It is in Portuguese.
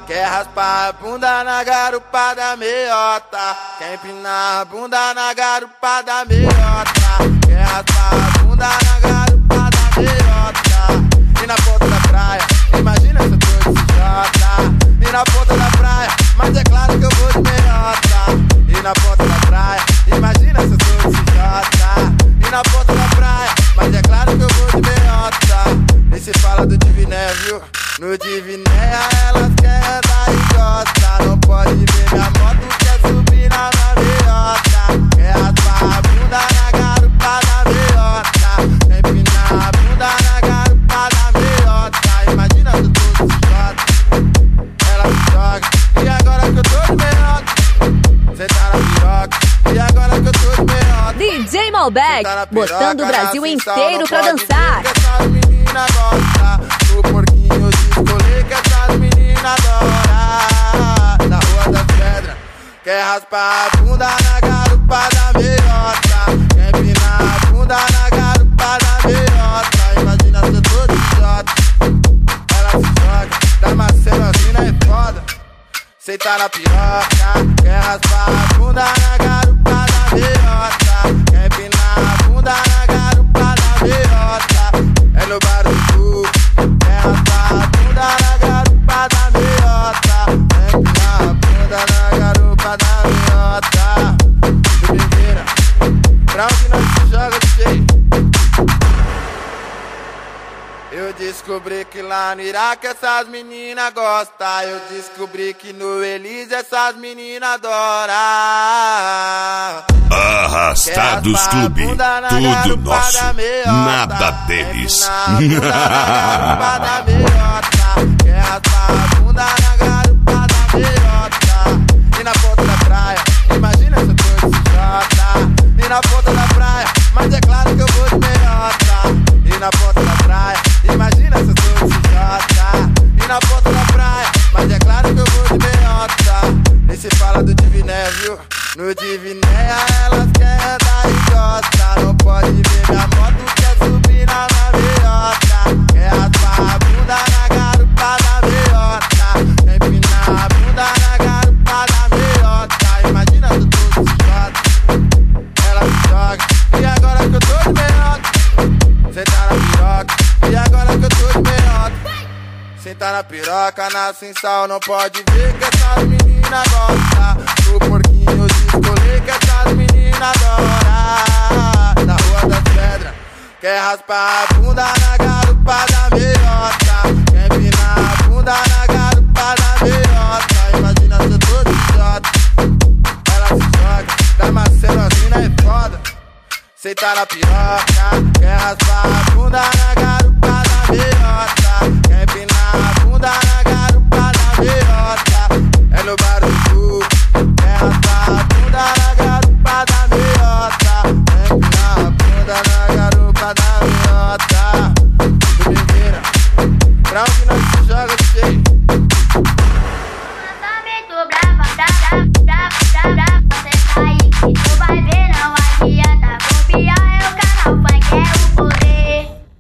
Quer raspar a bunda na garupa da meiota, quer empinar a bunda na garupa da meiota. Quer raspar a bunda na garupa da meiota. E na ponta da praia, imagina se eu tô de CJ. E na ponta da praia, mas é claro que eu vou de meiota. E na ponta da praia, imagina se eu tô de CJ. E na ponta da praia, mas é claro que eu vou de meiota. Nem se fala do Divinéia, viu? No Divinéia elas querem andar e gosta. Não pode ver minha moto, quer subir na meiota. Quer raspar a bunda na garupa da meiota. Quer empinar a bunda na garupa da meiota. Imagina se eu tô de CJ, ela se joga. E agora que eu tô de meiota, cê tá na piroca. E agora que eu tô de meiota, DJ Malbec, botando o Brasil inteiro pra dançar. Essas meninas gostam do porquinho de escolher, que essas meninas adoram. Na Rua das Pedras, quer raspar a bunda na garupa da meiota. Quer empinar a bunda na garupa da meiota. Imagina se eu tô de jota, ela se joga. Damasceno assim não é foda, cê tá na piroca. Quer raspar a bunda na garupa da meiota. Quer empinar a bunda na garupa da meiota. É no Barucu. Quer raspar a bunda na garupa da meiota. Quer empinar a bunda na garupa da meiota. Domingueira, pra onde nós se joga, DJ? Eu descobri que lá no Iraque essas meninas gostam. Eu descobri que no Elise essas meninas adoram. Arrastados Clube, tudo nosso, nada deles. Quer raspar a bunda na garupa da meiota. E na ponta da praia, imagina se eu tô de CJ. E na ponta da praia, mas é claro que eu vou de meiota. E na ponta da praia, imagina se eu tô de CJ. E na ponta da praia, mas é claro que eu vou de meiota. Nem se fala do Divinéia, viu? No Divinéia elas querem andar e gosta. Não pode ver minha moto, quer subir na meiota. Quer raspar a bunda na garupa da meiota. Quer empinar a bunda na garupa da meiota. Imagina se eu tô de CJ, ela se joga. E agora que eu tô de meiota, cê tá na piroca. E agora que eu tô de meiota, cê tá na piroca. Nasce em sal, não pode ver que essas meninas gostam do porquinho de escolher, que essas meninas adoram. Na Rua das Pedras, quer raspar a bunda na garupa da meiota. Quer empinar a bunda na garupa da meiota. Imagina se eu tô de jota, ela se joga. Damasceno assim não é foda, cê tá na piroca.